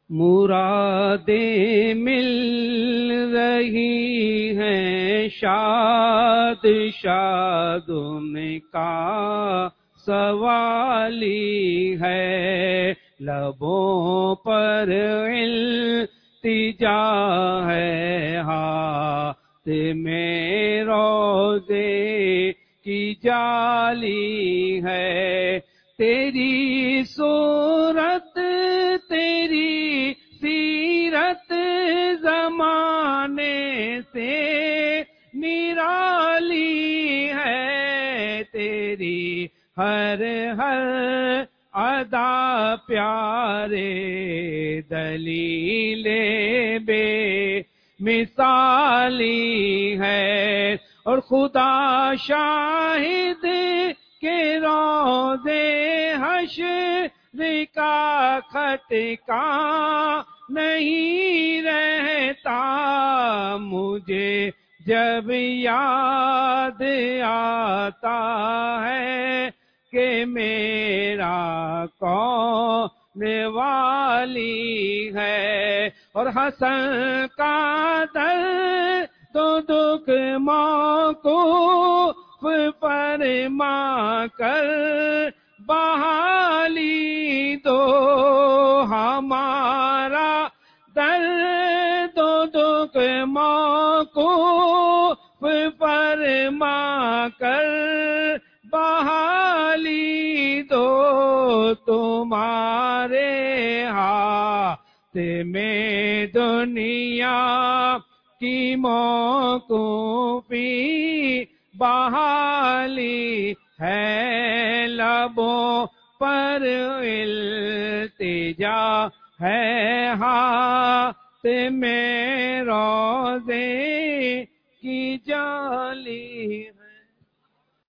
مرادیں مل رہی ہیں شاد شاد ان کا سوالی ہے، لبوں پر التجا ہے، ہاتھ میں روزے کی جالی ہے، تیری صورت تیری سیرت زمانے سے نرالی ہے، تیری ہر ادا پیارے دلیل بے مثالی ہے، اور خدا شاہد کہ روزے حشر کا خطکا نہیں رہتا، مجھے جب یاد آتا ہے کہ میرا کون والی ہے، اور حسن کا در تو دکھ موقوف فرما کر بحالی دو، ہمارا درد و دکھ موقوف فرما کر بحالی دو، تمہارے ہاتھ میں دنیا کی موقوفی بحالی ہے، لبوں پر التجا ہے، ہاتھ میں روزے کی جالی ہے۔